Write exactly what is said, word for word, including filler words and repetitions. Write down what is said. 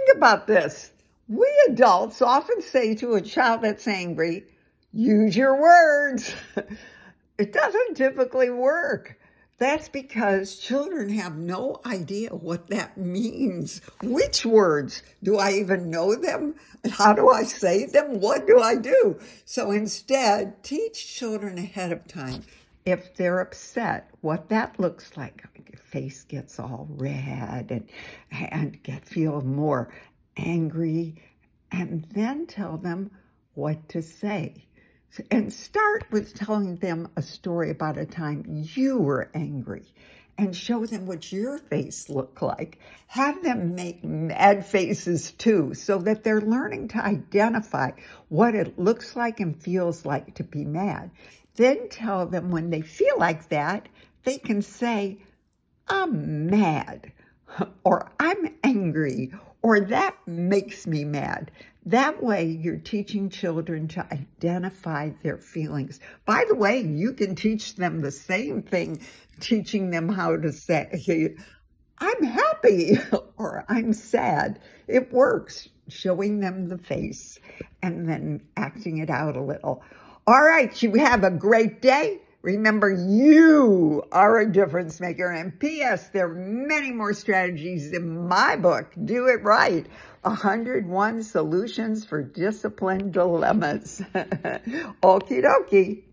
think about this. We adults often say to a child that's angry, use your words. It doesn't typically work. That's because children have no idea what that means. Which words? Do I even know them? How do I say them? What do I do? So instead, teach children ahead of time. If they're upset, what that looks like. Your face gets all red and, and get feel more angry. And then tell them what to say. And start with telling them a story about a time you were angry and show them what your face looked like. Have them make mad faces too, so that they're learning to identify what it looks like and feels like to be mad. Then tell them when they feel like that, they can say, I'm mad, or I'm angry, or that makes me mad. That way, you're teaching children to identify their feelings. By the way, you can teach them the same thing, teaching them how to say, I'm happy or I'm sad. It works, showing them the face and then acting it out a little. All right, you have a great day. Remember, you are a difference maker. And P S there are many more strategies in my book, Do It Right, one hundred one Solutions for Discipline Dilemmas. Okie dokie.